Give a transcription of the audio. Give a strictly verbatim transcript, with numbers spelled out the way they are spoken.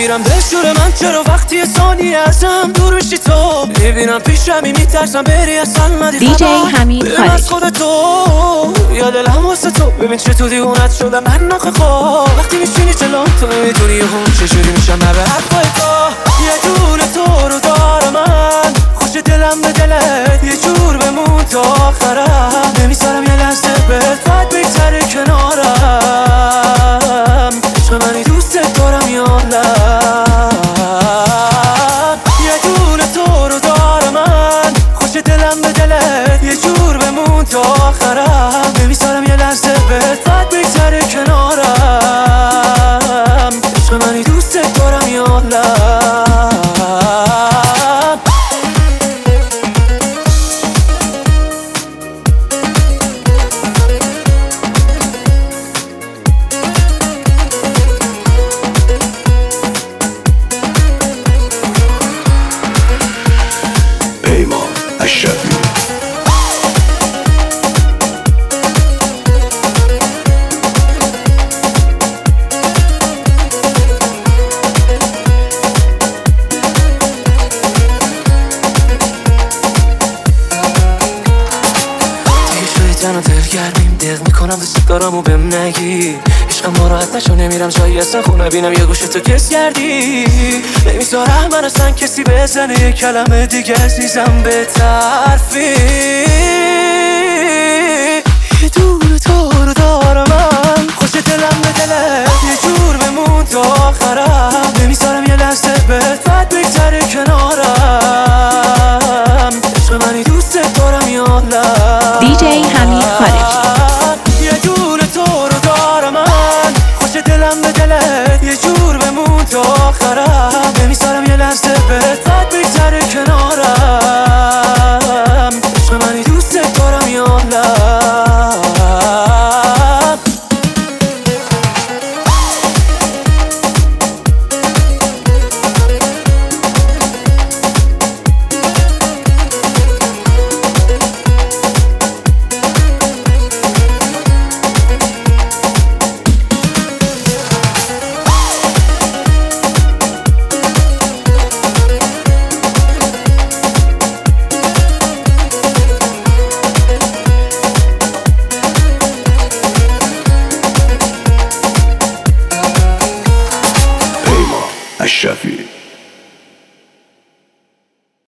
میمیرم به شور من، چرا وقتی ثانیه ازم دور میشی تو میبینم پیشمی میترسم بری اصلا ندی دی جی حمید خارج از خارجی. خود تو یا دلم واسه تو، ببین چه تو دیوونت شدم من ناخه خواه وقتی میشینی جلوم تو نمیدونی هم چجوری میشم من به حرفای تو. یه دونه تو رو دارم من، خوش دلم به دلت یه جور بمون تا آخرم، نمیذارم یه لحظه بهت بد بگذره کنارم، عشق منی دوست دارم یا نه. یه دونه تو رو دارم من، خوش دلم به دلت یه جور بمون تا آخرم، نمیذارم یه لحظه بهت بد بگذره کنارم، عشق منی دوست دارم یا نه. تنها دلگرمیم دق میکنم دوست دارم و بهم نگی عشقم ناراحت نشو، نمیرم جایی اصلا خونه بینم یه گوشه تو کس کردی، نمیذارم من اصلا کسی بزنه یه کلمه دیگه عزیزم به طرفی. یه دونه تو رو دارم من، خوش دلم به دلت یه جور بمون تا آخرم، نمیذارم یه لحظه بهت بد بگذره کنارم، عشق منی دوست دارم یا نه. دی جی حمید خارجی. یه دونه تو رو دارم من، خوش دلم به دلت یه جور بمون تا آخرم، نمیذارم یه لحظه بهت بد بگذره کنارم، عشق منی دوست دارم یا نه. الشافعي.